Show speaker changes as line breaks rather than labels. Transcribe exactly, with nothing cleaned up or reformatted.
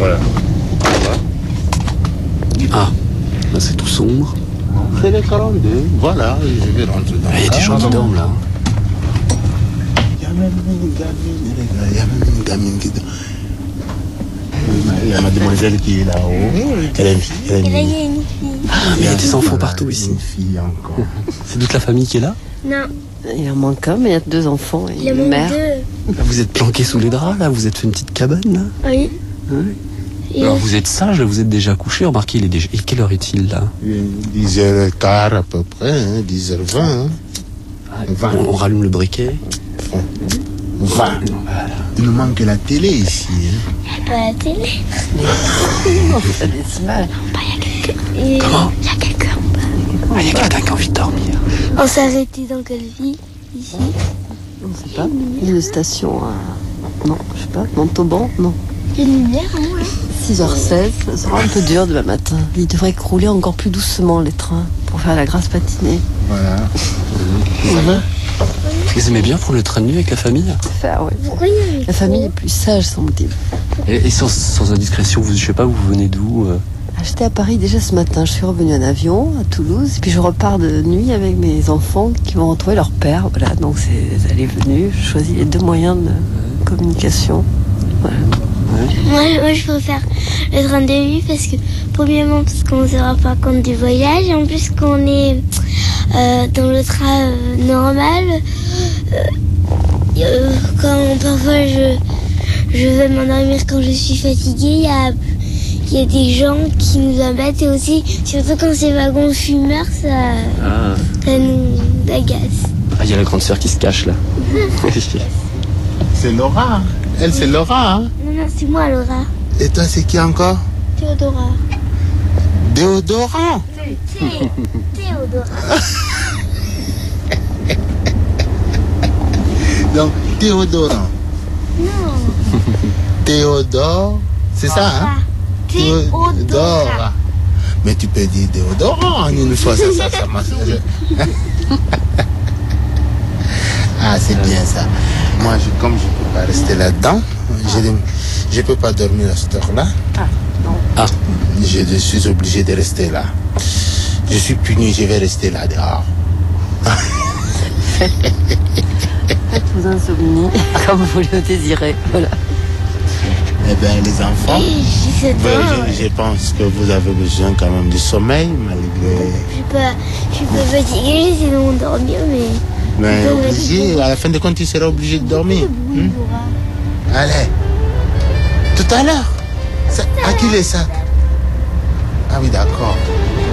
Voilà.
Ah, là c'est tout sombre.
C'est les quarante-deux. Voilà, je vais rentrer dans
Il y a des gens qui dorment là.
Il y a même une gamine, les gars, il y a même une gamine qui dort. Il y a mademoiselle qui est là-haut. Elle a une fille. Elle a une
Et là, il y
fille.
a une fille.
Ah, mais il y a des enfants
Voilà,
partout ici.
Une fille encore.
C'est toute la famille qui est là?
Non,
Il en manque un, mais il y a deux enfants et
il y a
une
même
mère.
deux.
Là, vous êtes planqués sous les draps là? Vous êtes fait une petite cabane là?
Oui.
Oui.
Et
Alors vous êtes sage, là, vous êtes déjà couché. Remarquez, il est déjà... Et quelle heure est-il là?
dix heures quinze à peu près, hein, dix heures vingt. Hein. vingt.
on, on rallume le briquet.
vingt. Il nous manque la télé ici. Hein.
pas la télé.
Non, c'est des images.
Et
Comment?
il y a quelqu'un en bas.
Ah, il y a quelqu'un qui a envie de dormir.
On s'est arrêté dans quelle ville ici?
On ne sait pas. Il y a une station à... Non, je sais pas. Montauban? Non.
Il y a une lumière en haut là.
six heures seize. Ça sera un peu dur demain matin. Il devrait rouler encore plus doucement, les trains, pour faire la grasse patinée.
Voilà.
Vous aimez bien prendre le train de nuit avec la famille?
Faire, ouais.
Pourquoi il y a un
La famille est plus sage, semble-t-il.
Et, et sans, sans indiscrétion, vous, je sais pas, vous venez d'où? euh
Ah, J'étais à Paris déjà ce matin. Je suis revenue en avion à Toulouse. Et puis je repars de nuit avec mes enfants qui vont retrouver leur père. Voilà, donc c'est, elle est venue. Je choisis les deux moyens de communication. Voilà.
Moi, moi, je préfère le train de nuit parce que, premièrement, parce qu'on ne se rend pas compte du voyage. Et en plus, qu'on est euh, dans le train euh, normal, euh, euh, quand parfois je, je vais m'endormir quand je suis fatiguée, il y a, il y a des gens qui nous embêtent. Et aussi, surtout quand c'est wagon fumeur, ça,
Ah,
ça nous agace.
Ah, il y a la grande sœur qui se cache là.
C'est Laura. Elle, c'est Laura. Hein.
Non, non, c'est moi, Laura.
Et toi, c'est qui encore?
Théodora.
Déodorant.
Thé- Théodora.
Donc, Théodorant.
Non.
Théodore. C'est ça, hein?
Théodora.
Mais tu peux dire déodorant en une fois, ça, ça, ça marche. Ah, c'est bien ça. Moi, je, comme je ne peux pas rester là-dedans, je ne peux pas dormir à cette heure-là.
Ah,
Je, je suis obligé de rester là. Je suis puni, je vais rester là dehors.
Faites-vous un souvenir comme vous le désirez. Voilà.
Eh bien, les enfants,
J'ai sept
ben,
ans.
je, je pense que vous avez besoin quand même du sommeil, malgré...
Je suis pas, je suis pas fatiguée, sinon dormir, mais...
Mais
Je-
obligé, à la fin de compte, tu seras obligé de dormir. Hmm? Allez. Tout à l'heure. Ça- À qui les sacs? Ah oui, d'accord.